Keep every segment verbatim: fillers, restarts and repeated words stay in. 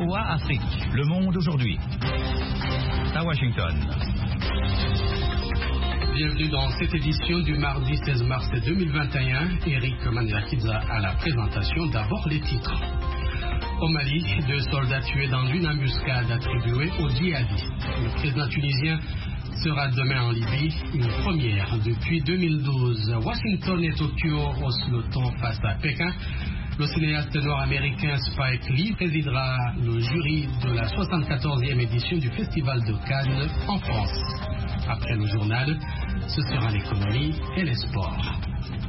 V O A Afrique, Le Monde aujourd'hui. À Washington. Bienvenue dans cette édition du mardi seize mars deux mille vingt et un. Eric Manilakidza à la présentation. D'abord les titres. Au Mali, deux soldats tués dans une embuscade attribuée aux djihadistes. Le président tunisien sera demain en Libye, une première depuis deux mille douze. Washington et Tokyo haussent le ton face à Pékin. Le cinéaste nord-américain Spike Lee présidera le jury de la soixante-quatorzième édition du Festival de Cannes en France. Après le journal, ce sera l'économie et les sports.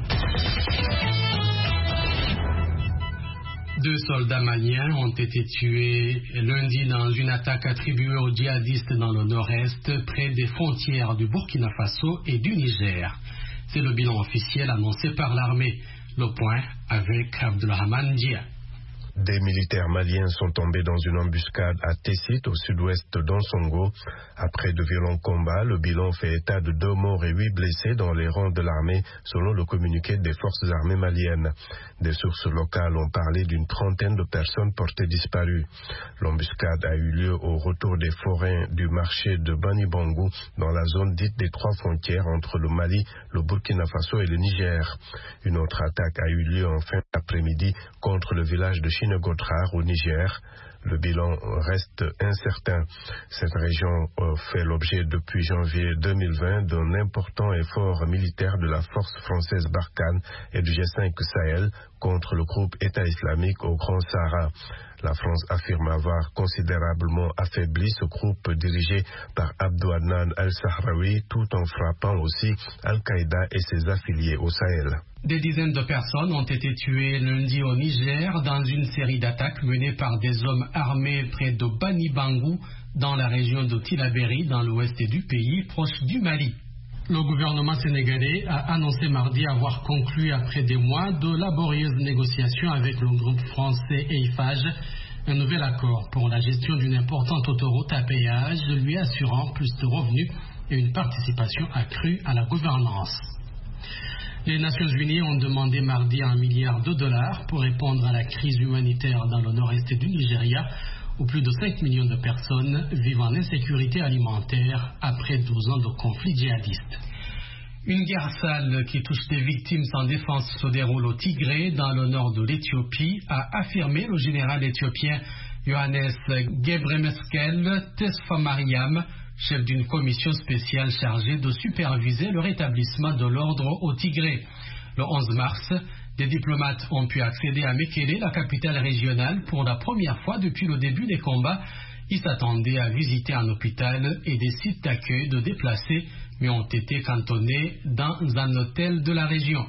Deux soldats maliens ont été tués lundi dans une attaque attribuée aux djihadistes dans le nord-est, près des frontières du Burkina Faso et du Niger. C'est le bilan officiel annoncé par l'armée. Le point avec Abdelrahman Dia. Des militaires maliens sont tombés dans une embuscade à Tessit, au sud-ouest d'Ansongo. Après de violents combats, le bilan fait état de deux morts et huit blessés dans les rangs de l'armée, selon le communiqué des forces armées maliennes. Des sources locales ont parlé d'une trentaine de personnes portées disparues. L'embuscade a eu lieu au retour des forains du marché de Bani-Bangou, dans la zone dite des trois frontières entre le Mali, le Burkina Faso et le Niger. Une autre attaque a eu lieu en fin d'après-midi contre le village de Chinegotrar au Niger. Le bilan reste incertain. Cette région fait l'objet depuis janvier deux mille vingt d'un important effort militaire de la force française Barkhane et du G cinq Sahel contre le groupe État islamique au Grand Sahara. La France affirme avoir considérablement affaibli ce groupe dirigé par Abdou Adnan al-Sahraoui, tout en frappant aussi Al-Qaïda et ses affiliés au Sahel. Des dizaines de personnes ont été tuées lundi au Niger dans une série d'attaques menées par des hommes armés près de Bani-Bangou, dans la région de Tillabéri, dans l'ouest du pays, proche du Mali. Le gouvernement sénégalais a annoncé mardi avoir conclu, après des mois de laborieuses négociations avec le groupe français Eiffage, un nouvel accord pour la gestion d'une importante autoroute à péage, lui assurant plus de revenus et une participation accrue à la gouvernance. Les Nations Unies ont demandé mardi un milliard de dollars pour répondre à la crise humanitaire dans le nord-est du Nigeria, où plus de cinq millions de personnes vivent en insécurité alimentaire après douze ans de conflit djihadiste. Une guerre sale qui touche des victimes sans défense se déroule au Tigré, dans le nord de l'Éthiopie, a affirmé le général éthiopien Yohannes Gebremeskel Tesfamariam, chef d'une commission spéciale chargée de superviser le rétablissement de l'ordre au Tigré. Le onze mars, des diplomates ont pu accéder à Mekele, la capitale régionale, pour la première fois depuis le début des combats. Ils s'attendaient à visiter un hôpital et des sites d'accueil de déplacés, mais ont été cantonnés dans un hôtel de la région.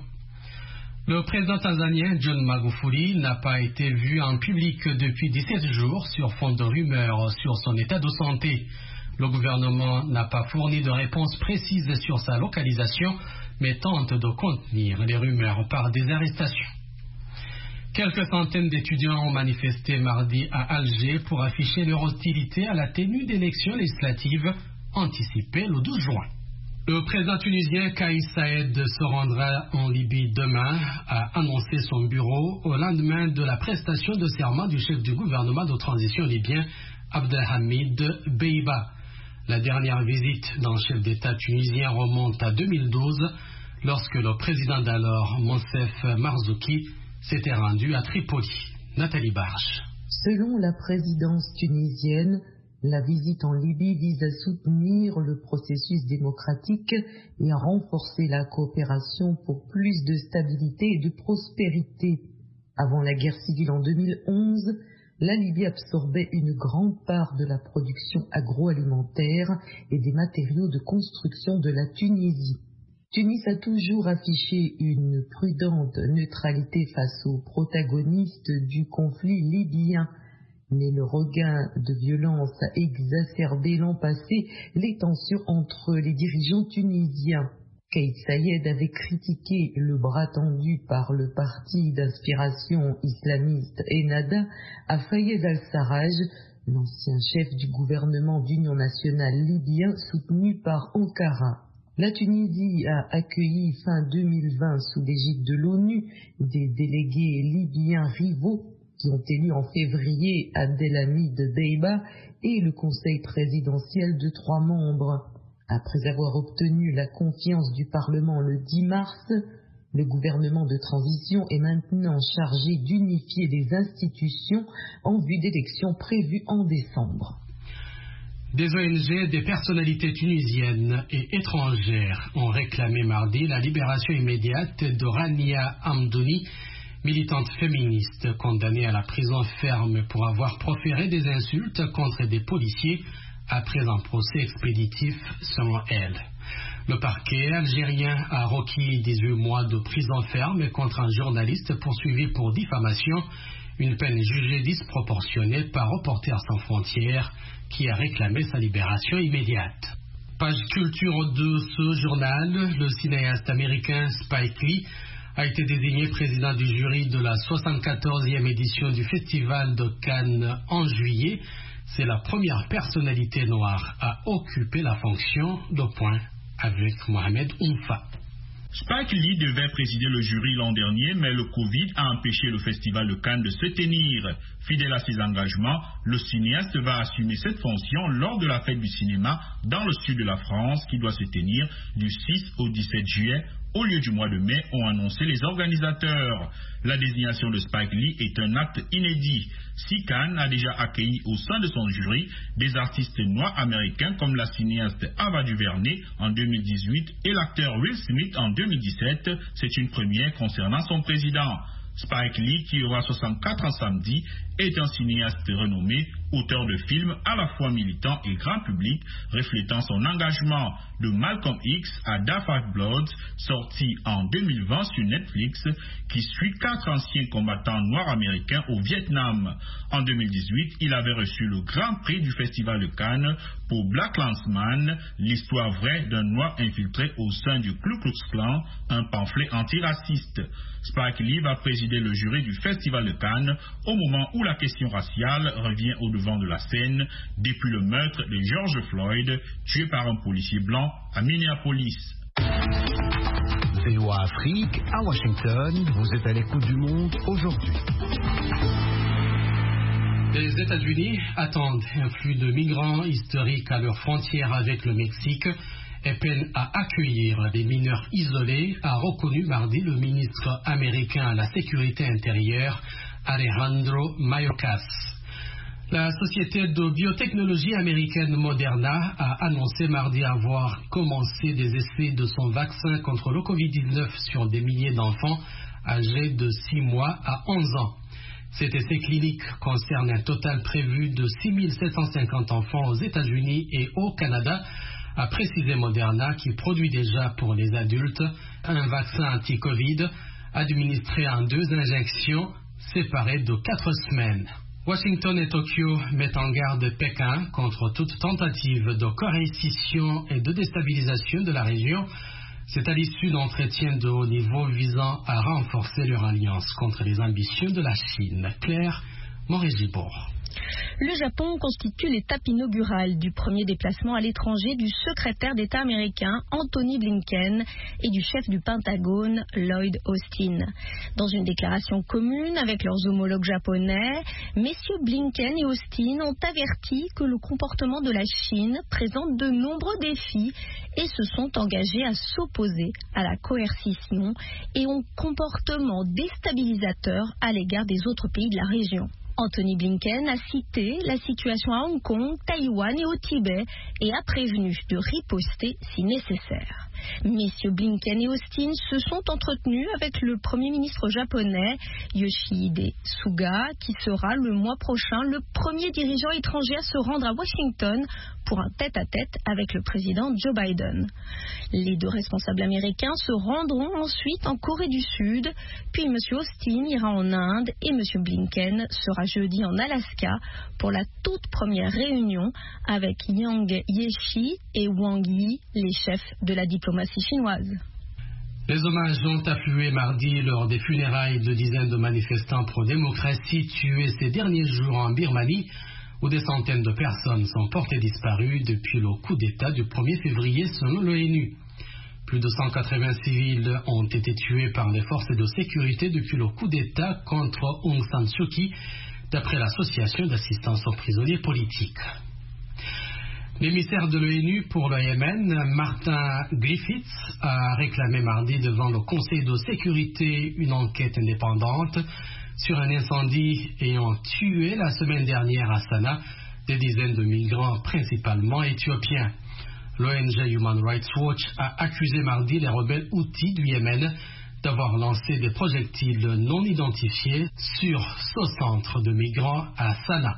Le président tanzanien John Magufuli n'a pas été vu en public depuis dix-sept jours sur fond de rumeurs sur son état de santé. Le gouvernement n'a pas fourni de réponse précise sur sa localisation, mais tente de contenir les rumeurs par des arrestations. Quelques centaines d'étudiants ont manifesté mardi à Alger pour afficher leur hostilité à la tenue d'élections législatives anticipées le douze juin. Le président tunisien Kais Saïed se rendra en Libye demain, a annoncé son bureau au lendemain de la prestation de serment du chef du gouvernement de transition libyen Abdelhamid Beiba. La dernière visite d'un chef d'État tunisien remonte à deux mille douze, lorsque le président d'alors, Monsef Marzouki, s'était rendu à Tripoli. Nathalie Barche. Selon la présidence tunisienne, la visite en Libye vise à soutenir le processus démocratique et à renforcer la coopération pour plus de stabilité et de prospérité. Avant la guerre civile en deux mille onze, la Libye absorbait une grande part de la production agroalimentaire et des matériaux de construction de la Tunisie. Tunis a toujours affiché une prudente neutralité face aux protagonistes du conflit libyen, mais le regain de violence a exacerbé l'an passé les tensions entre les dirigeants tunisiens. Kais Saïed avait critiqué le bras tendu par le parti d'inspiration islamiste Ennahda à Fayez al-Sarraj, l'ancien chef du gouvernement d'union nationale libyen soutenu par Ankara. La Tunisie a accueilli fin deux mille vingt sous l'égide de l'ONU des délégués libyens rivaux qui ont élu en février Abdelhamid Deiba et le conseil présidentiel de trois membres. Après avoir obtenu la confiance du Parlement le dix mars, le gouvernement de transition est maintenant chargé d'unifier les institutions en vue d'élections prévues en décembre. Des O N G, des personnalités tunisiennes et étrangères ont réclamé mardi la libération immédiate de Rania Hamdouni, militante féministe condamnée à la prison ferme pour avoir proféré des insultes contre des policiers après un procès expéditif selon elle. Le parquet algérien a requis dix-huit mois de prison ferme contre un journaliste poursuivi pour diffamation, une peine jugée disproportionnée par Reporters sans frontières qui a réclamé sa libération immédiate. Page culture de ce journal, le cinéaste américain Spike Lee a été désigné président du jury de la soixante-quatorzième édition du Festival de Cannes en juillet. C'est la première personnalité noire à occuper la fonction de point avec Mohamed Oumfa. Spike Lee devait présider le jury l'an dernier, mais le Covid a empêché le Festival de Cannes de se tenir. Fidèle à ses engagements, le cinéaste va assumer cette fonction lors de la fête du cinéma dans le sud de la France qui doit se tenir du six au dix-sept juillet au lieu du mois de mai, ont annoncé les organisateurs. La désignation de Spike Lee est un acte inédit. Si Cannes a déjà accueilli au sein de son jury des artistes noirs américains comme la cinéaste Ava DuVernay en deux mille dix-huit et l'acteur Will Smith en deux mille dix-sept, c'est une première concernant son président. Spike Lee, qui aura soixante-quatre ans samedi, est un cinéaste renommé, auteur de films à la fois militants et grand public, reflétant son engagement de Malcolm X à Da Five Bloods, sorti en deux mille vingt sur Netflix, qui suit quatre anciens combattants noirs américains au Vietnam. En deux mille dix-huit, il avait reçu le grand prix du Festival de Cannes pour Black Klansman, l'histoire vraie d'un noir infiltré au sein du Ku Klux Klan, un pamphlet antiraciste. Spike Lee va présider le jury du Festival de Cannes au moment où la question raciale revient au devant de la scène depuis le meurtre de George Floyd, tué par un policier blanc à Minneapolis. V O A Afrique, à Washington, vous êtes à l'écoute du monde aujourd'hui. Les États-Unis attendent un flux de migrants historiques à leur frontière avec le Mexique et peinent à accueillir des mineurs isolés, a reconnu mardi le ministre américain à la sécurité intérieure, Alejandro Mayorkas. La société de biotechnologie américaine Moderna a annoncé mardi avoir commencé des essais de son vaccin contre le covid dix-neuf sur des milliers d'enfants âgés de six mois à onze ans. Cet essai clinique concerne un total prévu de six mille sept cent cinquante enfants aux États-Unis et au Canada, a précisé Moderna, qui produit déjà pour les adultes un vaccin anti-Covid administré en deux injections séparées de quatre semaines. Washington et Tokyo mettent en garde Pékin contre toute tentative de coercition et de déstabilisation de la région. C'est à l'issue d'entretiens de haut niveau visant à renforcer leur alliance contre les ambitions de la Chine. Claire Morégibourg. Le Japon constitue l'étape inaugurale du premier déplacement à l'étranger du secrétaire d'État américain Anthony Blinken et du chef du Pentagone Lloyd Austin. Dans une déclaration commune avec leurs homologues japonais, messieurs Blinken et Austin ont averti que le comportement de la Chine présente de nombreux défis et se sont engagés à s'opposer à la coercition et au comportement déstabilisateur à l'égard des autres pays de la région. Anthony Blinken a cité la situation à Hong Kong, Taïwan et au Tibet et a prévenu de riposter si nécessaire. Messieurs Blinken et Austin se sont entretenus avec le Premier ministre japonais Yoshihide Suga, qui sera le mois prochain le premier dirigeant étranger à se rendre à Washington pour un tête-à-tête avec le président Joe Biden. Les deux responsables américains se rendront ensuite en Corée du Sud, puis M. Austin ira en Inde et M. Blinken sera jeudi en Alaska pour la toute première réunion avec Yang Jiechi et Wang Yi, les chefs de la diplomatie chinoise. Les hommages ont afflué mardi lors des funérailles de dizaines de manifestants pro-démocratie tués ces derniers jours en Birmanie, où des centaines de personnes sont portées disparues depuis le coup d'État du premier février selon l'ONU. Plus de cent quatre-vingts civils ont été tués par les forces de sécurité depuis le coup d'État contre Aung San Suu Kyi, d'après l'Association d'assistance aux prisonniers politiques. L'émissaire de l'ONU pour le Yémen, Martin Griffiths, a réclamé mardi devant le Conseil de sécurité une enquête indépendante sur un incendie ayant tué la semaine dernière à Sanaa des dizaines de migrants, principalement éthiopiens. L'O N G Human Rights Watch a accusé mardi les rebelles Houthis du Yémen d'avoir lancé des projectiles non identifiés sur ce centre de migrants à Sanaa.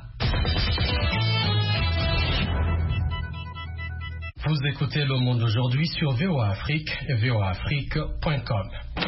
Vous écoutez Le Monde aujourd'hui sur V O A Afrique et V O A Afrique point com.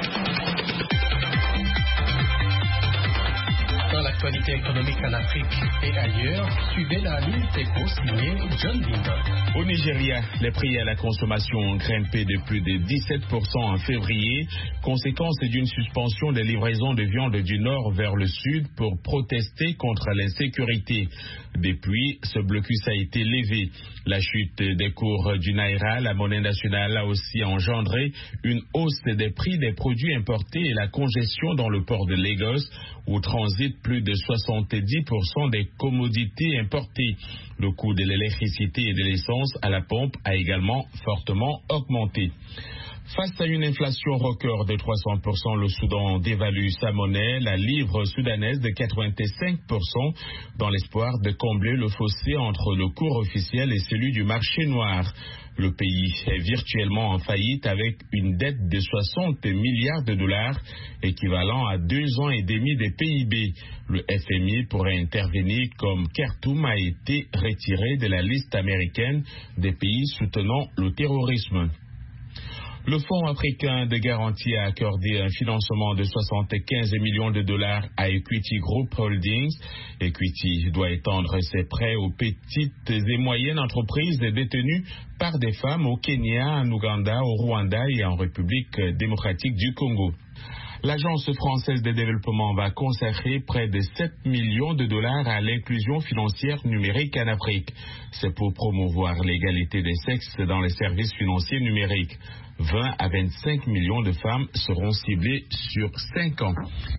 Dans l'actualité économique en Afrique et ailleurs, suivez la Minute Éco signée John Linder. Au Nigeria, les prix à la consommation ont grimpé de plus de dix-sept pour cent en février, conséquence d'une suspension des livraisons de viande du nord vers le sud pour protester contre l'insécurité. Depuis, ce blocus a été levé. La chute des cours du Naira, la monnaie nationale, a aussi engendré une hausse des prix des produits importés et la congestion dans le port de Lagos, où transitent plus de soixante-dix pour cent des commodités importées. Le coût de l'électricité et de l'essence à la pompe a également fortement augmenté. Face à une inflation record de trois cents pour cent, le Soudan dévalue sa monnaie, la livre soudanaise, de quatre-vingt-cinq pour cent, dans l'espoir de combler le fossé entre le cours officiel et celui du marché noir. Le pays est virtuellement en faillite avec une dette de soixante milliards de dollars, équivalent à deux ans et demi des P I B. Le F M I pourrait intervenir comme Khartoum a été retiré de la liste américaine des pays soutenant le terrorisme. Le Fonds africain de garantie a accordé un financement de soixante-quinze millions de dollars à Equity Group Holdings. Equity doit étendre ses prêts aux petites et moyennes entreprises détenues par des femmes au Kenya, en Ouganda, au Rwanda et en République démocratique du Congo. L'Agence française de développement va consacrer près de sept millions de dollars à l'inclusion financière numérique en Afrique. C'est pour promouvoir l'égalité des sexes dans les services financiers numériques. vingt à vingt-cinq millions de femmes seront ciblées sur cinq ans.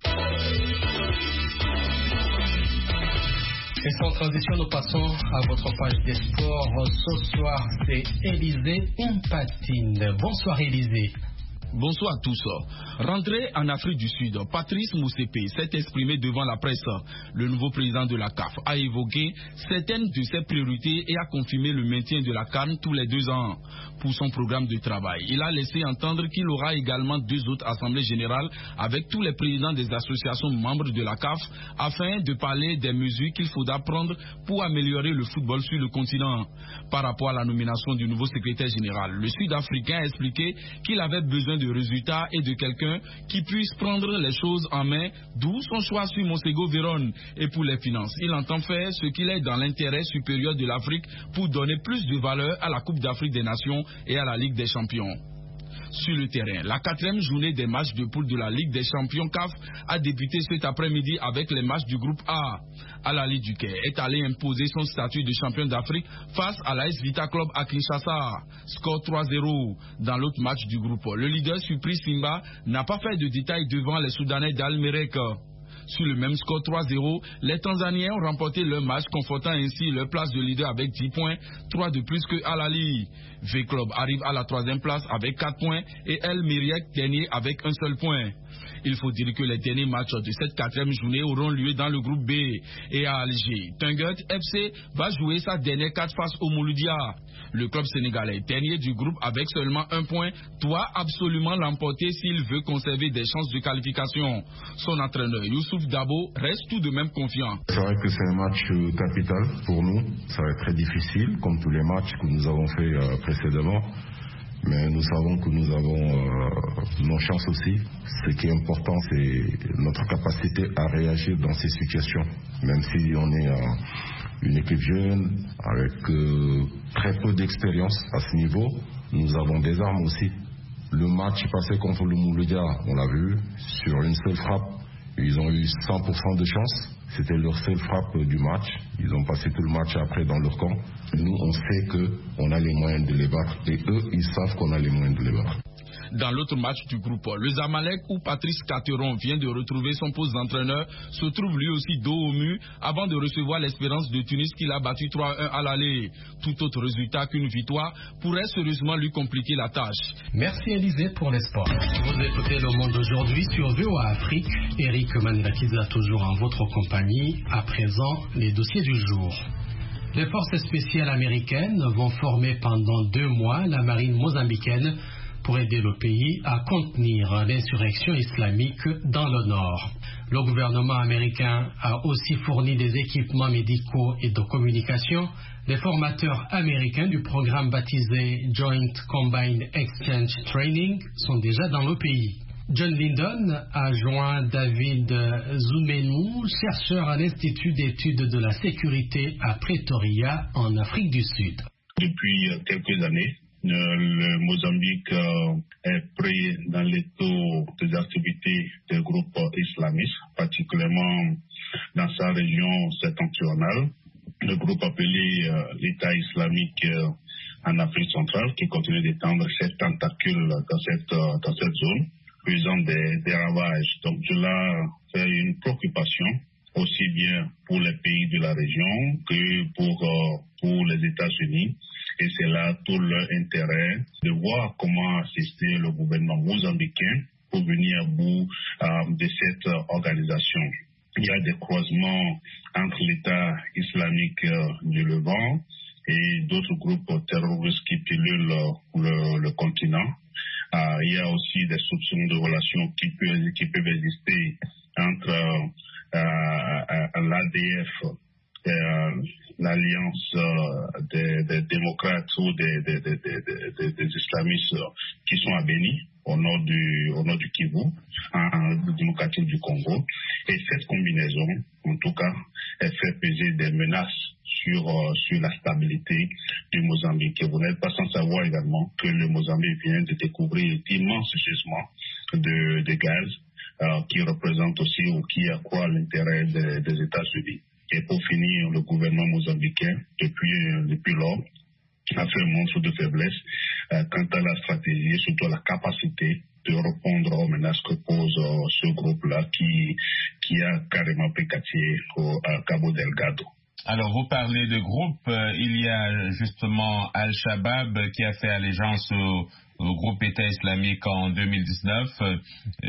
Et sans transition, nous passons à votre page des sports. Ce soir, c'est Élisée Mpatine. Bonsoir Élisée. Bonsoir à tous. Rentré en Afrique du Sud, Patrice Motsepe s'est exprimé devant la presse. Le nouveau président de la C A F a évoqué certaines de ses priorités et a confirmé le maintien de la CAN tous les deux ans pour son programme de travail. Il a laissé entendre qu'il aura également deux autres assemblées générales avec tous les présidents des associations membres de la C A F afin de parler des mesures qu'il faudra prendre pour améliorer le football sur le continent. Par rapport à la nomination du nouveau secrétaire général, le Sud-Africain a expliqué qu'il avait besoin de résultats et de quelqu'un qui puisse prendre les choses en main, d'où son choix sur Monsego Vérone. Et pour les finances, il entend faire ce qu'il est dans l'intérêt supérieur de l'Afrique pour donner plus de valeur à la Coupe d'Afrique des Nations et à la Ligue des Champions. Sur le terrain, la quatrième journée des matchs de poule de la Ligue des Champions C A F a débuté cet après-midi avec les matchs du groupe A. Al-Ahly du Caire est allé imposer son statut de champion d'Afrique face à l'A S Vita Club à Kinshasa. Score trois zéro. Dans l'autre match du groupe, le leader surprise Simba n'a pas fait de détails devant les Soudanais d'Al-Merek. Sur le même score trois zéro, les Tanzaniens ont remporté leur match, confortant ainsi leur place de leader avec dix points, trois de plus que Al-Ahly. V-Club arrive à la troisième place avec quatre points et El Meriek dernier avec un seul point. Il faut dire que les derniers matchs de cette quatrième journée auront lieu dans le groupe B. Et à Alger, Tungut F C va jouer sa dernière carte face au Mouloudia. Le club sénégalais, dernier du groupe avec seulement un point, doit absolument l'emporter s'il veut conserver des chances de qualification. Son entraîneur Youssouf Dabo reste tout de même confiant. C'est vrai que c'est un match capital pour nous. Ça va être très difficile, comme tous les matchs que nous avons fait euh, précédemment. Mais nous savons que nous avons euh, nos chances aussi. Ce qui est important, c'est notre capacité à réagir dans ces situations. Même si on est euh, une équipe jeune, avec euh, très peu d'expérience à ce niveau, nous avons des armes aussi. Le match passé contre le Mouloudia, on l'a vu, sur une seule frappe, ils ont eu cent pour cent de chance. C'était leur seule frappe du match. Ils ont passé tout le match après dans leur camp. Nous, on sait qu'on a les moyens de les battre. Et eux, ils savent qu'on a les moyens de les battre. Dans l'autre match du groupe, le Zamalek, où Patrice Cateron vient de retrouver son poste d'entraîneur, se trouve lui aussi dos au mur avant de recevoir l'Espérance de Tunis qu'il a battu trois à un à l'aller. Tout autre résultat qu'une victoire pourrait sérieusement lui compliquer la tâche. Merci Élisée pour les sports. Vous écoutez Le Monde aujourd'hui sur V O A Afrique. Eric Manirakiza toujours en votre compagnie. À présent, les dossiers du jour. Les forces spéciales américaines vont former pendant deux mois la marine mozambicaine pour aider le pays à contenir l'insurrection islamique dans le nord. Le gouvernement américain a aussi fourni des équipements médicaux et de communication. Les formateurs américains du programme baptisé Joint Combined Exchange Training sont déjà dans le pays. John Lindon a joint David Zoumenou, chercheur à l'Institut d'études de la sécurité à Pretoria, en Afrique du Sud. Depuis quelques années, le Mozambique est pris dans l'étau des activités des groupes islamistes, particulièrement dans sa région septentrionale. Le groupe appelé l'État islamique en Afrique centrale, qui continue d'étendre ses tentacules dans cette, dans cette zone, faisant des, des ravages. Donc cela fait une préoccupation aussi bien pour les pays de la région que pour, euh, pour les États-Unis. Et c'est là tout leur intérêt de voir comment assister le gouvernement mozambicain pour venir à bout euh, de cette euh, organisation. Il y a des croisements entre l'État islamique euh, du Levant et d'autres groupes terroristes qui pilulent le, le, le continent. Euh, il y a aussi des soupçons de relations qui peuvent, qui peuvent exister entre euh, euh, l'A D F, euh, l'Alliance euh, des, des démocrates ou des, des, des, des, des islamistes qui sont à Béni, au nord du, au nord du Kivu, en démocratique du Congo. Et cette combinaison, en tout cas, elle fait peser des menaces sur, euh, sur la stabilité du Mozambique. Et vous n'êtes pas sans savoir également que le Mozambique vient de découvrir d'immenses gisements de, de gaz euh, qui représentent aussi ou qui accroît l'intérêt des, des États-Unis. Et pour finir, le gouvernement mozambicain, depuis, depuis lors, a fait montre de faiblesse euh, quant à la stratégie, surtout à la capacité de répondre aux menaces que pose euh, ce groupe-là qui, qui a carrément pris quartier au à Cabo Delgado. Alors, vous parlez de groupe. Euh, il y a justement Al-Shabaab qui a fait allégeance au, au groupe État islamique en deux mille dix-neuf euh,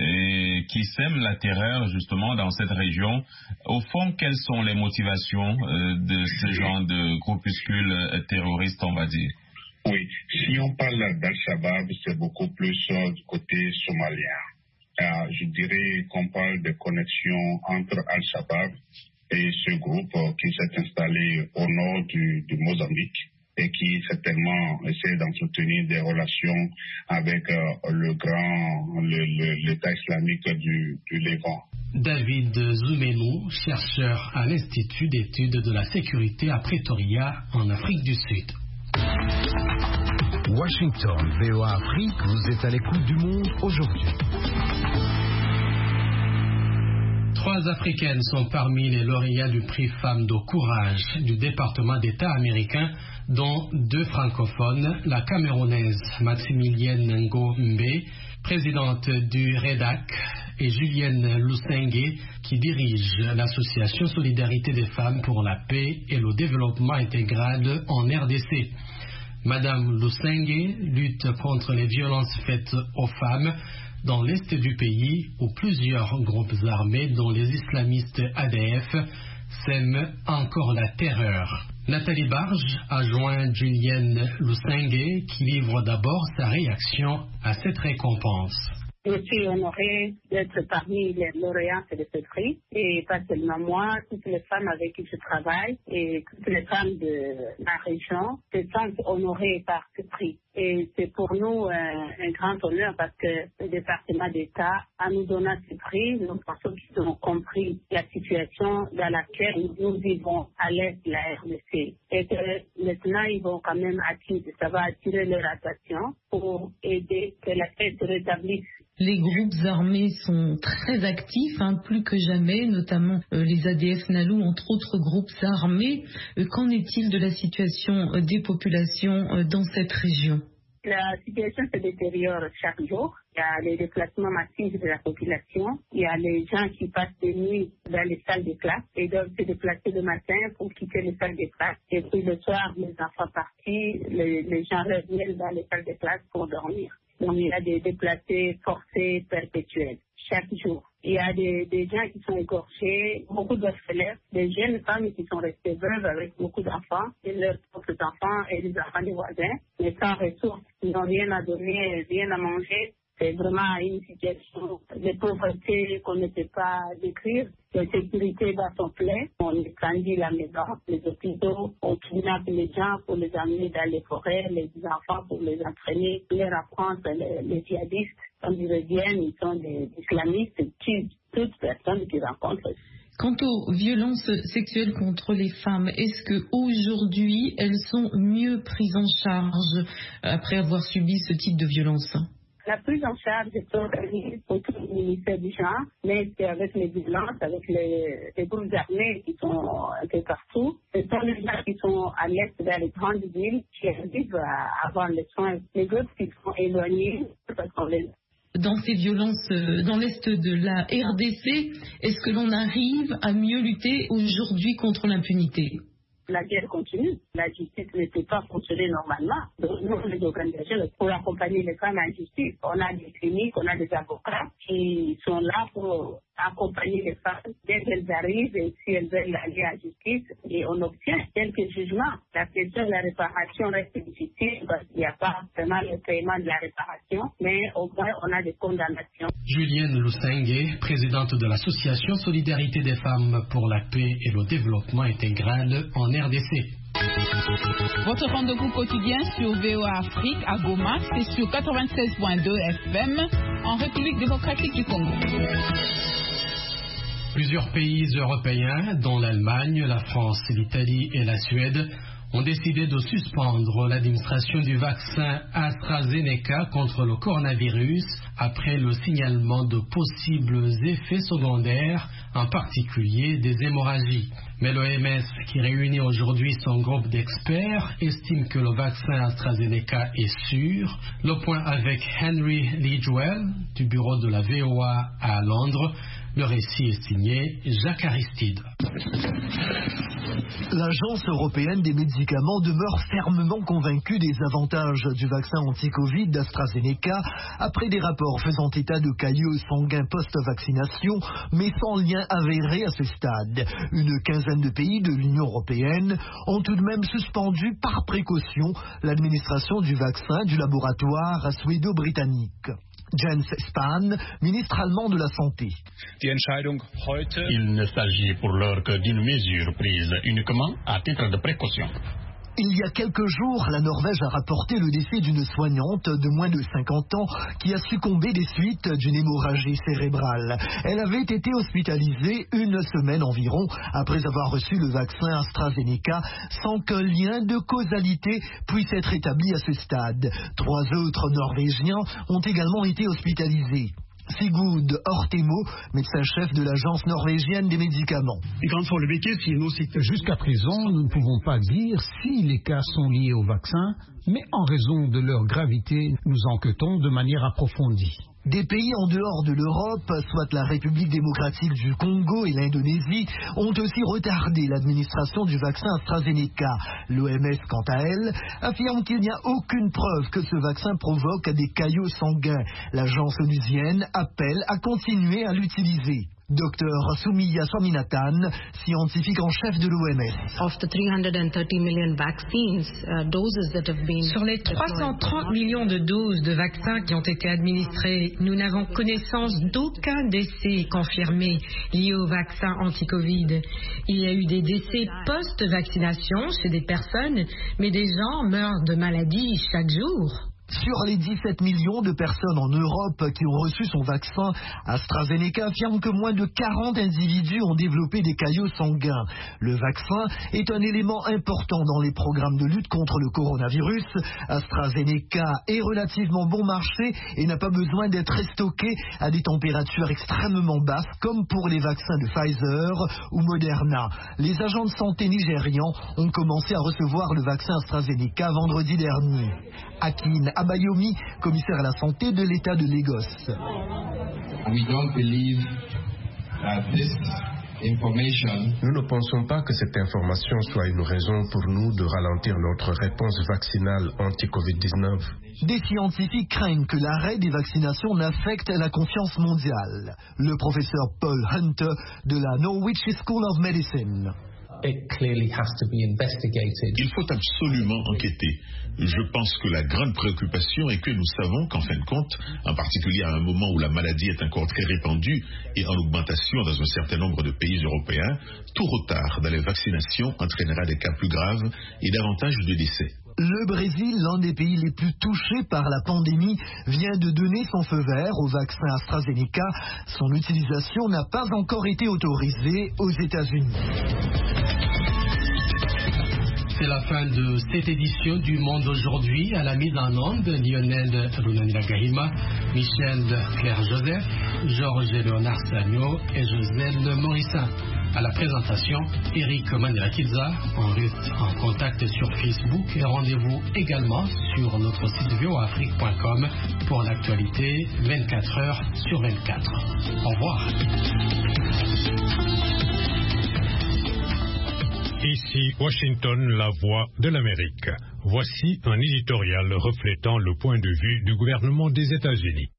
et qui sème la terreur justement dans cette région. Au fond, quelles sont les motivations euh, de ce genre de groupuscule euh, terroriste, on va dire? Oui, si on parle d'Al-Shabaab, c'est beaucoup plus euh, du côté somalien. Euh, je dirais qu'on parle de connexions entre Al-Shabaab et ce groupe euh, qui s'est installé au nord du, du Mozambique et qui certainement essaie d'entretenir des relations avec euh, le grand, le, le, l'État islamique du, du Levant. David Zoumenou, chercheur à l'Institut d'études de la sécurité à Pretoria, en Afrique du Sud. Washington, V O A Afrique, vous êtes à l'écoute du monde aujourd'hui. Trois Africaines sont parmi les lauréats du prix Femmes de Courage du département d'État américain, dont deux francophones, la Camerounaise Maximilienne Ngo-Mbe, présidente du REDAC, et Julienne Lusenge, qui dirige l'association Solidarité des femmes pour la paix et le développement intégral en R D C. Madame Lusenge lutte contre les violences faites aux femmes dans l'est du pays, où plusieurs groupes armés, dont les islamistes A D F, sèment encore la terreur. Nathalie Barge a joint Julienne Lusenge, qui livre d'abord sa réaction à cette récompense. Je suis honorée d'être parmi les lauréats de ce prix, et pas seulement moi, toutes les femmes avec qui je travaille et toutes les femmes de la région se sentent honorées par ce prix. Et c'est pour nous un, un grand honneur parce que le département d'État, en nous donnant ce prix, nous pensons qu'ils ont compris la situation dans laquelle nous vivons à l'est de la R D C. Et que maintenant, ils vont quand même attirer, ça va attirer leur attention pour aider que la paix se rétablisse. Les groupes armés sont très actifs, hein, plus que jamais, notamment euh, les A D F Nalu, entre autres groupes armés. Euh, qu'en est-il de la situation euh, des populations euh, dans cette région ? La situation se détériore chaque jour. Il y a les déplacements massifs de la population. Il y a les gens qui passent des nuits dans les salles de classe et doivent se déplacer le matin pour quitter les salles de classe. Et puis le soir, les enfants partis, les, les gens reviennent dans les salles de classe pour dormir. Donc il y a des déplacés forcés perpétuels chaque jour. Il y a des, des gens qui sont égorgés, beaucoup d'orphelins, des jeunes femmes qui sont restées veuves avec beaucoup d'enfants, et leurs propres enfants et les enfants des voisins, mais sans ressources. Ils n'ont rien à donner, rien à manger. C'est vraiment une situation de pauvreté qu'on ne peut pas décrire. La sécurité va son plein. On étendit la maison, les hôpitaux, on kidnappe les gens pour les amener dans les forêts, les enfants pour les entraîner, leur apprendre les, les djihadistes. Quand ils reviennent, ils sont des islamistes, ils tuent toute personne qu'ils rencontrent. Quant aux violences sexuelles contre les femmes, est-ce qu'aujourd'hui, elles sont mieux prises en charge après avoir subi ce type de violence? La prise en charge est organisée pour tout le ministère du genre, mais c'est avec les violences, avec les, les groupes armés qui sont un peu partout. Ce sont les gens qui sont à l'est vers les grandes villes qui arrivent à avoir les soins. Les groupes qui sont éloignés, parce qu'on les... Dans ces violences dans l'est de la R D C, est-ce que l'on arrive à mieux lutter aujourd'hui contre l'impunité? La guerre continue. La justice ne peut pas fonctionner normalement. Donc, nous, les organisations, pour accompagner les femmes en justice, on a des cliniques, on a des avocats qui sont là pour accompagner les femmes dès qu'elles arrivent et si elles veulent aller à la justice et on obtient quelques jugements. La question de la réparation reste difficile parce qu'il n'y a pas vraiment le paiement de la réparation, mais au moins on a des condamnations. Julienne Lusenge, présidente de l'association Solidarité des femmes pour la paix et le développement intégral en R D C. Votre rendez-vous quotidien sur V O A Afrique à Goma, c'est sur quatre-vingt-seize point deux F M en République démocratique du Congo. Plusieurs pays européens, dont l'Allemagne, la France, l'Italie et la Suède, ont décidé de suspendre l'administration du vaccin AstraZeneca contre le coronavirus après le signalement de possibles effets secondaires, en particulier des hémorragies. Mais l'O M S, qui réunit aujourd'hui son groupe d'experts, estime que le vaccin AstraZeneca est sûr. Le point avec Henry Lidgwell, du bureau de la V O A à Londres. Le récit est signé Jacques Aristide. L'Agence européenne des médicaments demeure fermement convaincue des avantages du vaccin anti-Covid d'AstraZeneca après des rapports faisant état de caillots sanguins post-vaccination, mais sans lien avéré à ce stade. Une quinzaine de pays de l'Union européenne ont tout de même suspendu par précaution l'administration du vaccin du laboratoire suédo-britannique. Jens Spahn, ministre allemand de la Santé. Il ne s'agit pour l'heure que d'une mesure prise uniquement à titre de précaution. Il y a quelques jours, la Norvège a rapporté le décès d'une soignante de moins de cinquante ans qui a succombé des suites d'une hémorragie cérébrale. Elle avait été hospitalisée une semaine environ après avoir reçu le vaccin AstraZeneca sans qu'un lien de causalité puisse être établi à ce stade. Trois autres Norvégiens ont également été hospitalisés. Sigurd Ortemo, médecin-chef de l'Agence norvégienne des médicaments. Jusqu'à présent, nous ne pouvons pas dire si les cas sont liés au vaccin, mais en raison de leur gravité, nous enquêtons de manière approfondie. Des pays en dehors de l'Europe, soit la République démocratique du Congo et l'Indonésie, ont aussi retardé l'administration du vaccin AstraZeneca. L'O M S, quant à elle, affirme qu'il n'y a aucune preuve que ce vaccin provoque des caillots sanguins. L'agence onusienne appelle à continuer à l'utiliser. Docteur Sumiya Swaminathan, scientifique en chef de l'O M S. Sur les trois cent trente millions de doses de vaccins qui ont été administrées, nous n'avons connaissance d'aucun décès confirmé lié au vaccin anti-Covid. Il y a eu des décès post-vaccination chez des personnes, mais des gens meurent de maladies chaque jour. Sur les dix-sept millions de personnes en Europe qui ont reçu son vaccin, AstraZeneca affirme que moins de quarante individus ont développé des caillots sanguins. Le vaccin est un élément important dans les programmes de lutte contre le coronavirus. AstraZeneca est relativement bon marché et n'a pas besoin d'être stocké à des températures extrêmement basses comme pour les vaccins de Pfizer ou Moderna. Les agents de santé nigérians ont commencé à recevoir le vaccin AstraZeneca vendredi dernier. Akin Abayomi, commissaire à la santé de l'État de Lagos. We don't believe that this Nous ne pensons pas que cette information soit une raison pour nous de ralentir notre réponse vaccinale anti-covid dix-neuf. Des scientifiques craignent que l'arrêt des vaccinations n'affecte la confiance mondiale. Le professeur Paul Hunter de la Norwich School of Medicine. It clearly has to be investigated. Il faut absolument enquêter. Je pense que la grande préoccupation est que nous savons qu'en fin de compte, en particulier à un moment où la maladie est encore très répandue et en augmentation dans un certain nombre de pays européens, tout retard dans les vaccinations entraînera des cas plus graves et davantage de décès. Le Brésil, l'un des pays les plus touchés par la pandémie, vient de donner son feu vert au vaccin AstraZeneca. Son utilisation n'a pas encore été autorisée aux États-Unis. C'est la fin de cette édition du Monde aujourd'hui. À la mise en onde, Lionel Runanila Gahima, Michel Claire-Joseph, Georges Léonard Sagno et Joselle Morissin. À la présentation, Eric Manila-Kilza. On reste en contact sur Facebook et rendez-vous également sur notre site v o afrique point com pour l'actualité vingt-quatre heures sur vingt-quatre. Au revoir. Ici Washington, la voix de l'Amérique. Voici un éditorial reflétant le point de vue du gouvernement des États-Unis.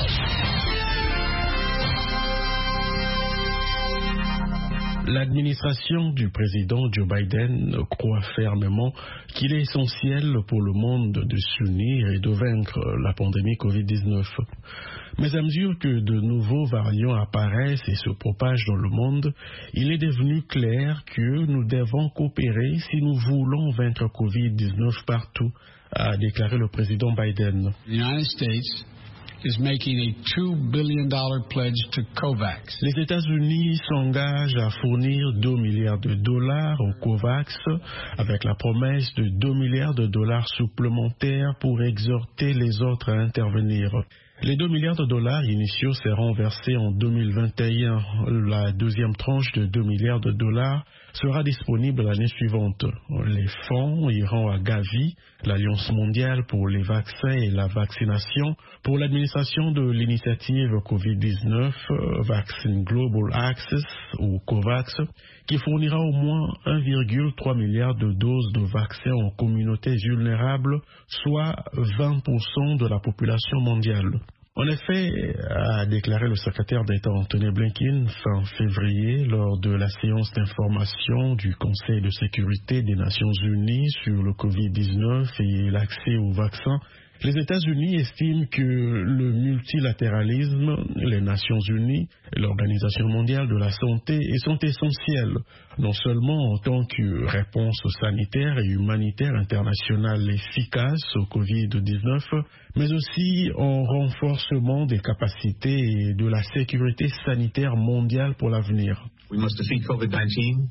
L'administration du président Joe Biden croit fermement qu'il est essentiel pour le monde de s'unir et de vaincre la pandémie covid dix-neuf. Mais à mesure que de nouveaux variants apparaissent et se propagent dans le monde, il est devenu clair que nous devons coopérer si nous voulons vaincre covid dix-neuf partout, a déclaré le président Biden. is making a two billion dollars pledge to COVAX. Les États-Unis s'engagent à fournir deux milliards de dollars au COVAX avec la promesse de deux milliards de dollars supplémentaires pour exhorter les autres à intervenir. Les deux milliards de dollars initiaux seront versés en deux mille vingt et un. La deuxième tranche de deux milliards de dollars sera disponible l'année suivante. Les fonds iront à Gavi, l'Alliance mondiale pour les vaccins et la vaccination, pour l'administration de l'initiative covid dix-neuf, Vaccine Global Access ou COVAX, qui fournira au moins un virgule trois milliard de doses de vaccins aux communautés vulnérables, soit vingt pour cent de la population mondiale. En effet, a déclaré le secrétaire d'État Anthony Blinken fin février lors de la séance d'information du Conseil de sécurité des Nations Unies sur le covid dix-neuf et l'accès aux vaccins, les États-Unis estiment que le multilatéralisme, les Nations Unies et l'Organisation mondiale de la santé sont essentiels, non seulement en tant que réponse sanitaire et humanitaire internationale efficace au covid dix-neuf, mais aussi en renforcement des capacités et de la sécurité sanitaire mondiale pour l'avenir. We must defeat covid nineteen.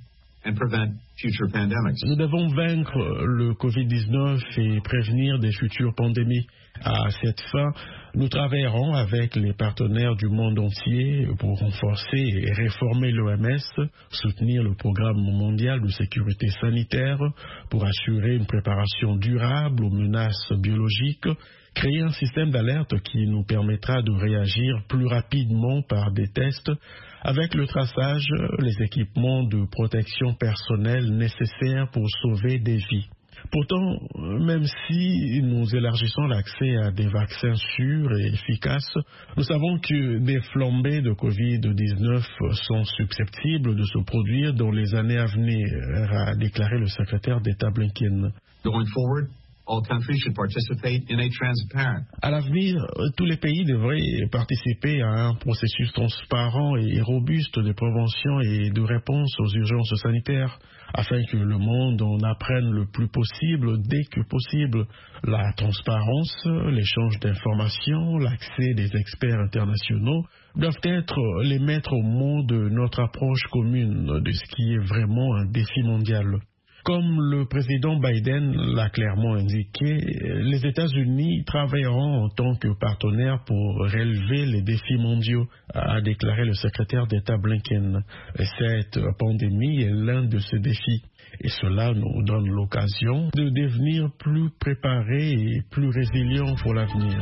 Nous devons vaincre le covid dix-neuf et prévenir des futures pandémies. À cette fin, nous travaillerons avec les partenaires du monde entier pour renforcer et réformer l'O M S, soutenir le programme mondial de sécurité sanitaire pour assurer une préparation durable aux menaces biologiques, créer un système d'alerte qui nous permettra de réagir plus rapidement par des tests, avec le traçage, les équipements de protection personnelle nécessaires pour sauver des vies. Pourtant, même si nous élargissons l'accès à des vaccins sûrs et efficaces, nous savons que des flambées de covid dix-neuf sont susceptibles de se produire dans les années à venir, a déclaré le secrétaire d'État Blinken. Going forward, all countries should participate in a transparent. À l'avenir, tous les pays devraient participer à un processus transparent et robuste de prévention et de réponse aux urgences sanitaires, afin que le monde en apprenne le plus possible dès que possible. La transparence, l'échange d'informations, l'accès des experts internationaux doivent être les maîtres mots de notre approche commune de ce qui est vraiment un défi mondial. Comme le président Biden l'a clairement indiqué, les États-Unis travailleront en tant que partenaires pour relever les défis mondiaux, a déclaré le secrétaire d'État Blinken. Cette pandémie est l'un de ces défis. Et cela nous donne l'occasion de devenir plus préparés et plus résilients pour l'avenir.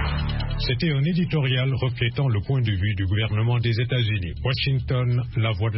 C'était un éditorial reflétant le point de vue du gouvernement des États-Unis. Washington, La Voix de